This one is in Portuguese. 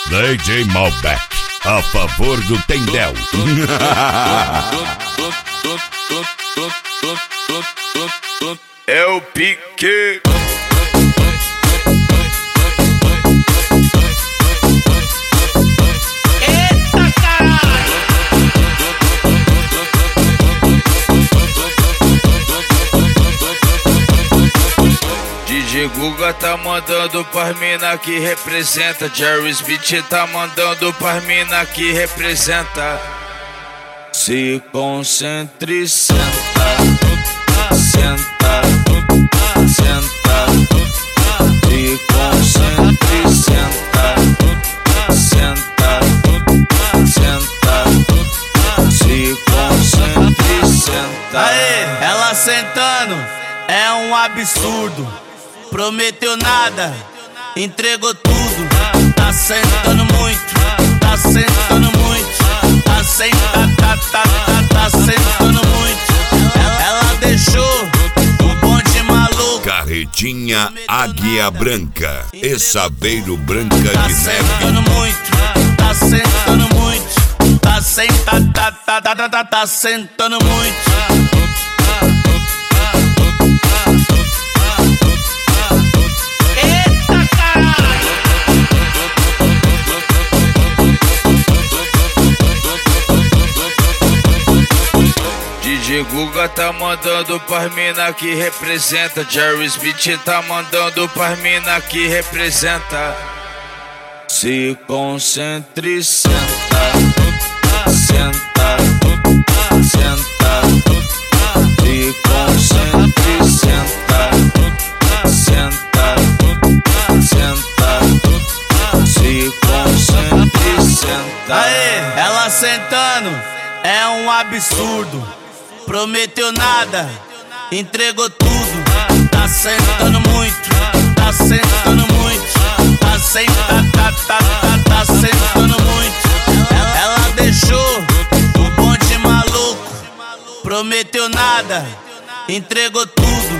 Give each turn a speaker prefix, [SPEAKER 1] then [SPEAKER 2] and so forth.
[SPEAKER 1] DJ Malbec, a favor do Tendel.
[SPEAKER 2] É o pique.
[SPEAKER 3] Eita caralho!
[SPEAKER 2] DJ Guga tá mandando pras mina que representa. Jerry Smith tá mandando pras mina que representa. Se concentre e senta. Senta, senta. Se concentre e senta. Senta, senta. Se concentre e senta.
[SPEAKER 3] Aê, ela sentando é um absurdo. Prometeu nada, entregou tudo. Tá sentando muito, tá sentando muito. Tá sentando, tá sentando muito. Ela deixou o bonde maluco.
[SPEAKER 1] Carretinha Águia Branca e Saveiro Branca
[SPEAKER 3] Tá
[SPEAKER 1] de
[SPEAKER 3] sentando
[SPEAKER 1] Neve.
[SPEAKER 3] muito, tá sentando muito. Tá sentando, tá sentando muito.
[SPEAKER 2] DJ Guga tá mandando pras mina que representa. Jerry Smith tá mandando pras mina que representa. Se concentre e senta. Senta, senta. Se concentre e senta. Senta, senta. Se concentre e senta.
[SPEAKER 3] Aê, ela sentando é um absurdo. Prometeu nada, entregou tudo. Tá sentando muito, tá sentando muito. Tá sentando, tá sentando muito. Ela deixou o bonde maluco. Prometeu nada, entregou tudo.